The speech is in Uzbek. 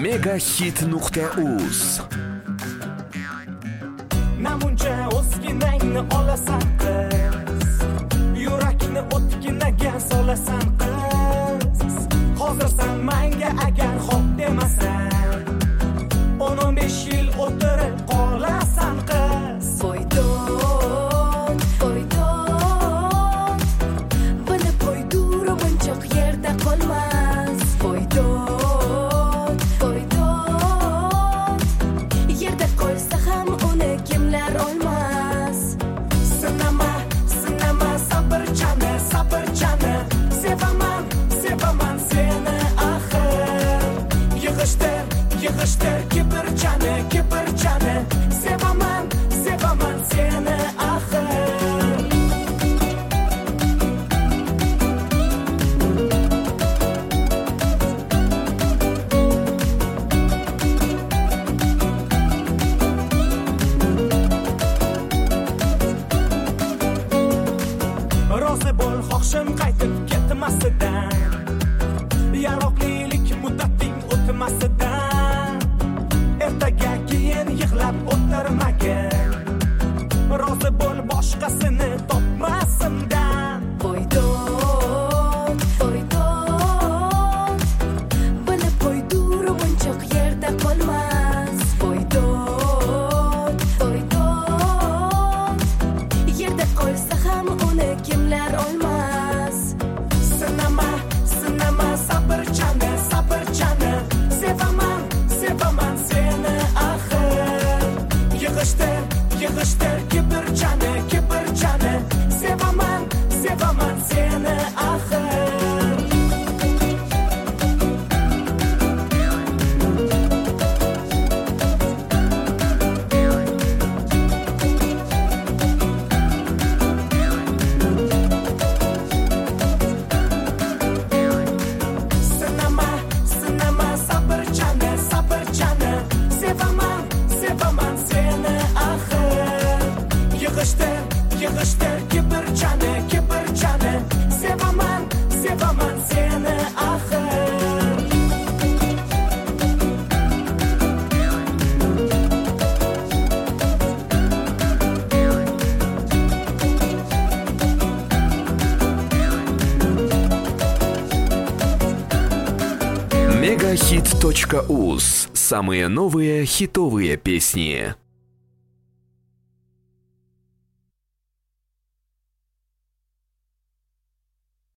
Megahit.uz. Namuncha o'zginangni olasan qiz, yurakni o'tginaga solasan qiz. Hozir sen menga agar xo'p demasan, 15 yil o'tirib qolasan qiz. Voydon, voydon, bilib qo'ydur bunchoq yerda qolmas. Voydon, voydon, yerda qolsa ham uni kimlar olmas. Sinama, sinama sabrchani, sabrchani, sevaman, sevaman seni axir. Yig'ishtir, yig'ishtir kibrchani, kibrchani, sevaman, sevaman seni axir. Rozi bo'l xohishim qaytib ketmasidan, yaroqlilik muddating o'tmasidan. Ertaga keyin yig'lab o'tirmagin, rozi bo'l boshqasini topmasimdan. Voydon, voydon, bilib qo'ydur bunchoq yerda qolmas. Voydon, voydon, yerda qolsa ham uni kimlar olmas. Sinama, sinama sabrchani, sabrchani, sevaman, sevaman seni axir. Yig'ishtir, yig'ishtir kibrchani, kibrchani, sevaman, sevaman seni axir. Sinama, sinama sabrchani, sabrchani, sevaman, sevaman seni axir. Yig'ishtir, yig'ishtir kibrchani, kibrchani, sevaman, sevaman seni axir. Megahit.uz. Самые новые хитовые песни.